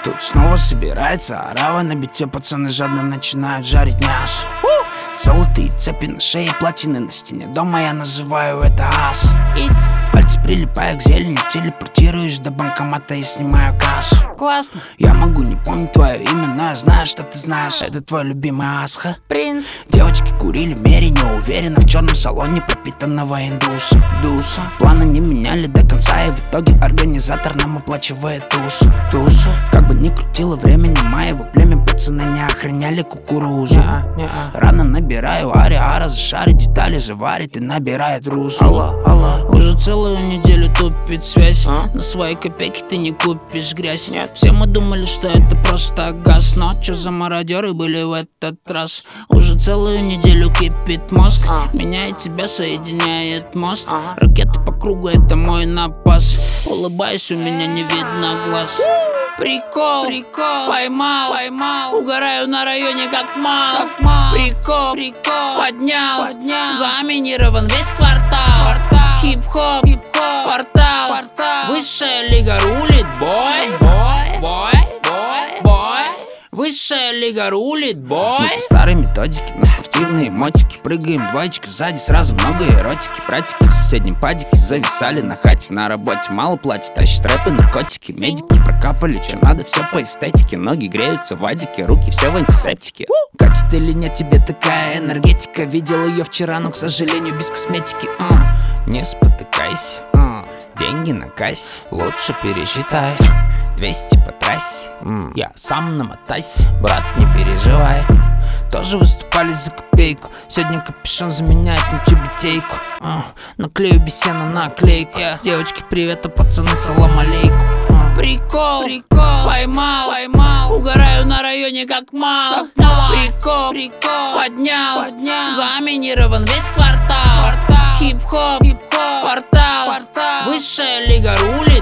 Тут снова собирается орава на бите, пацаны жадно начинают жарить мясо. Золотые цепи на шее, платины на стене дома, я называю это ас. Пальцы прилипаю к зелени, телепортируюсь до банкомата и снимаю кассу. Классно. Я могу не помнить твое имя, но я знаю, что ты знаешь. Это твой любимый Асха. Принц. Девочки курили в мере, не уверенно в черном салоне пропитанного индуса. Планы не меняли до конца, и в итоге организатор нам оплачивает тусу. Как бы ни крутило времени моего племя, пацаны не охраняли кукурузу. Рано набираю ариара, за шары детали заварит и набирает русу. Уже целую неделю тупит связь. На свои копейки ты не купишь грязь. Все мы думали, что это просто газ, но чё за мародеры были в этот раз? Уже целую неделю кипит мозг, меня и тебя соединяет мост. Ракеты по кругу, это мой напас. Улыбаюсь, у меня не видно глаз. Прикол, поймал, угораю на районе как мал. Прикол, поднял, заминирован весь квартал. Хип-хоп, портал, высшая лига рулит, бой. Высшая лига рулит, бой. Мы по старой методике, на спортивные мотики прыгаем двоечка, сзади сразу много эротики. Братики в соседнем падике зависали на хате. На работе мало платят, тащат рэп и наркотики. Медики прокапали, что надо, все по эстетике. Ноги греются в адике, руки все в антисептике. Катит или нет тебе такая энергетика? Видел ее вчера, но, к сожалению, без косметики. Не спотыкайся, деньги на кассе лучше пересчитай. 200 по трассе, я сам намотайся, брат, не переживай. Тоже выступали за копейку, сегодня капюшон заменяет на тюбетейку. Наклею бесена на наклейку. Девочки, привет, а пацаны, салам алейку. Прикол, поймал, угораю на районе как мал. Прикол, поднял, заминирован весь квартал. Хип-хоп, портал, высшая лига рулит.